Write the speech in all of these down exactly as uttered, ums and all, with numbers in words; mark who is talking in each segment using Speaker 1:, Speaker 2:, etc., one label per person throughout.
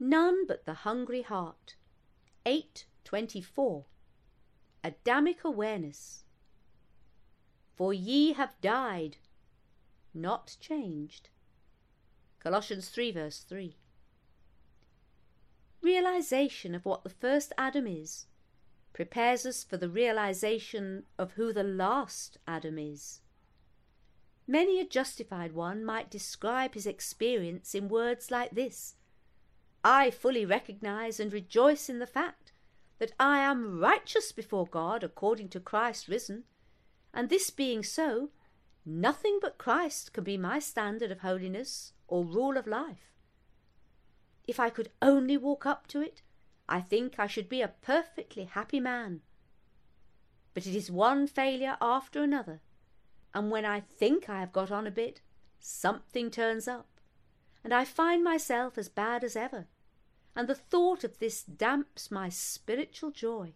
Speaker 1: None but the hungry heart. eight twenty-four. Adamic awareness. For ye have died, not changed. Colossians three verse three. Realization of what the first Adam is prepares us for the realization of who the last Adam is. Many a justified one might describe his experience in words like this: I fully recognize and rejoice in the fact that I am righteous before God according to Christ risen, and this being so, nothing but Christ can be my standard of holiness or rule of life. If I could only walk up to it, I think I should be a perfectly happy man. But it is one failure after another, and when I think I have got on a bit, something turns up, and I find myself as bad as ever, and the thought of this damps my spiritual joy.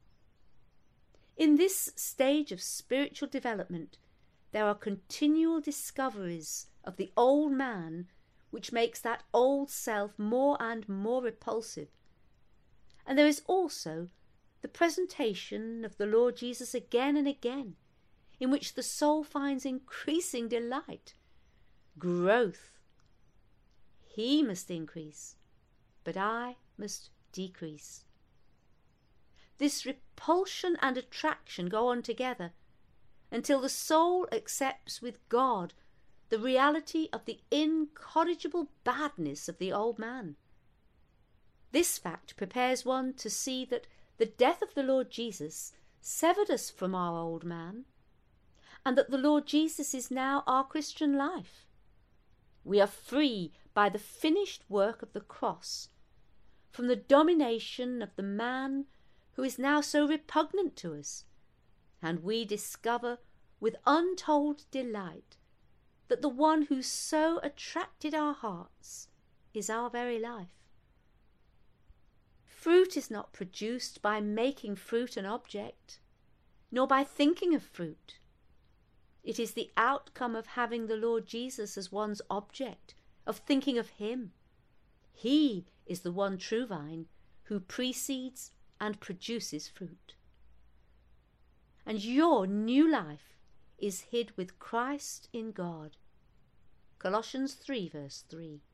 Speaker 1: In this stage of spiritual development, there are continual discoveries of the old man which makes that old self more and more repulsive. And there is also the presentation of the Lord Jesus again and again, in which the soul finds increasing delight, growth. He must increase, but I must decrease. This repulsion and attraction go on together until the soul accepts with God the reality of the incorrigible badness of the old man. This fact prepares one to see that the death of the Lord Jesus severed us from our old man, and that the Lord Jesus is now our Christian life. We are free by the finished work of the cross from the domination of the man who is now so repugnant to us, and we discover with untold delight that the one who so attracted our hearts is our very life. Fruit is not produced by making fruit an object, nor by thinking of fruit. It is the outcome of having the Lord Jesus as one's object, of thinking of him. He is the one true vine who precedes and produces fruit. And your new life is hid with Christ in God. Colossians three verse three.